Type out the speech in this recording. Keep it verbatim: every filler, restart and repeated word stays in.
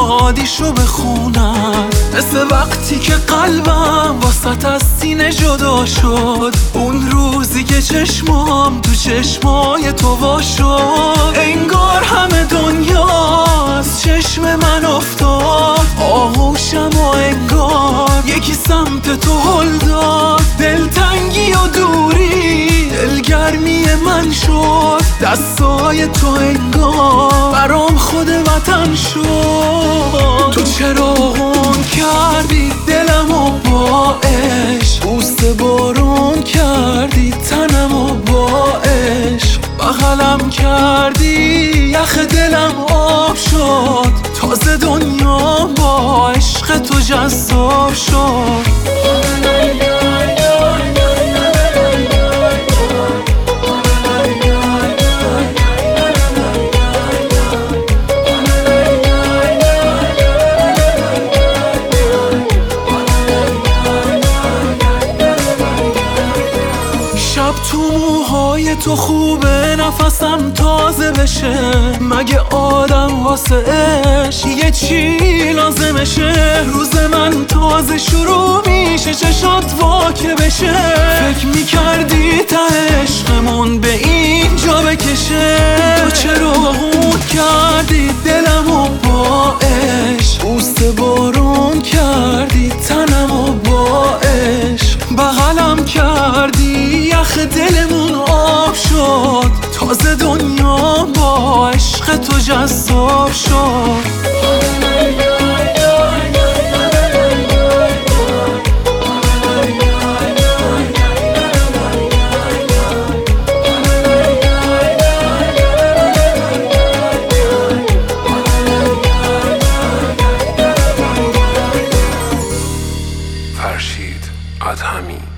شادیشو بخونم، مثل وقتی که قلبم واسط از سینه جدا شد، اون روزی که چشمام تو چشمای تو وا شد. انگار همه دنیا از چشم من افتاد، آغوشم و انگار یکی سمت تو هل داد. دلتنگی و دوری دلگرمی من شد، دستای تو انگار برام خود وطن شد. تو چراغون کردی دلمو با عشق، بوست بارون کردی تنمو با عشق، بغلم کردی یخ دلم آب شد. تازه دنیا با عشق تو جذاب شد. شب تو موهای تو خوبه نفسم تازه بشه، مگه آدم واسه عشق یه چی لازمشه؟ روز من تازه شروع میشه، چشات واکه بشه. فکر میکردی تا عشقمون به اینجا بکشه، تو چرا غون کردی دلمو با عشق، بوست بارون کردی تنمو با عشق، بغلم کردی یخ دلمون آب شد. تازه دنیا با عشق تو جذاب شد. فرشید ادهمی